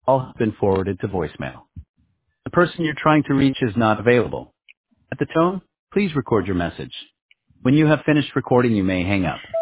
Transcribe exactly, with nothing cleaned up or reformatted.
All have been forwarded to voicemail. The person you're trying to reach is not available. At the tone, please record your message. When you have finished recording, you may hang up.